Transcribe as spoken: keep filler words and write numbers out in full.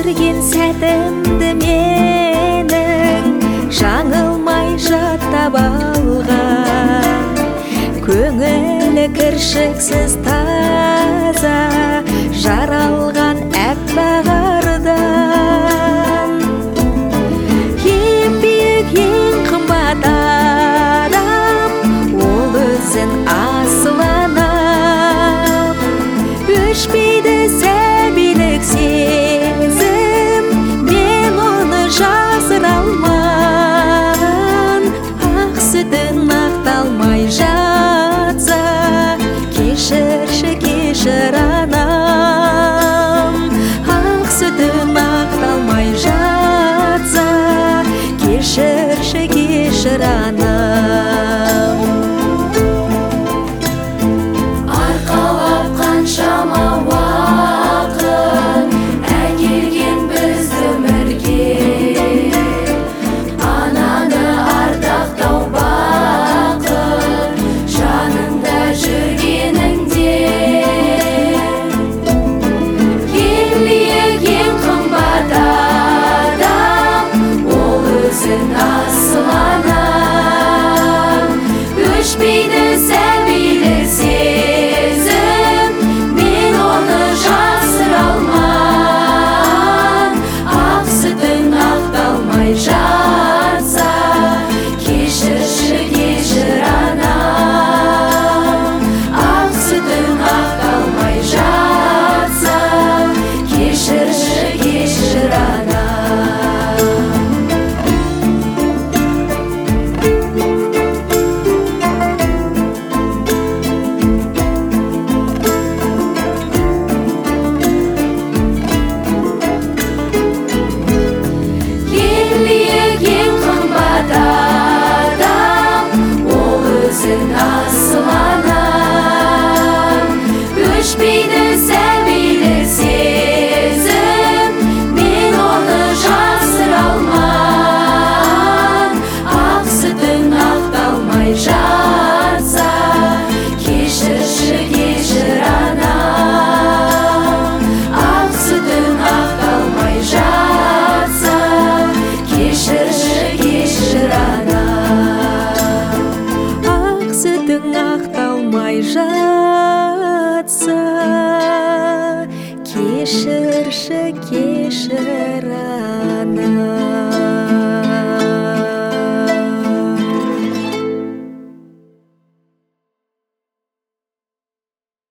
берген сәтімді менің жаңылмай жаттап алған, көңілі кіршіксіз таза жаралған әппақ ардан. Ең биік, ең қымбат адам, ол өзін асыл анам. Өшпейді сәбилік сезім, мен оны жасыра алмаған. Ақ сүтін ақталмай жатса, кешірші, кешір анам. Ақ сүтін ақталмай жатса, кешірші, кешір анам. Арқалап қаншама уақыт әкелген бізді өмірге, ананы ардақтау бақыт жанында жүргеніңде. Ең биік, ең қымбат адам, ол өзін асыл анам. Өшпейді сәбилік сезім, мен оны жасыра алман. Ақ сүтін ақталмай жатса, кешірші, кешір анам. Ақ сүтін ақталмай жатса, кешірші, кешір анам. Ең биік, ең қымбат адам, ол өзін асыл анам. Өшпейді сәбилік сезім, мен оны жасыра алман. Ақ сүтін ақталмай жатса, кешірші, кешір анам. Ақ сүтін ақталмай жатса, кешірші, кешір анам. Ақ сүтің ақталмай жатса, кешірші, кешір анам.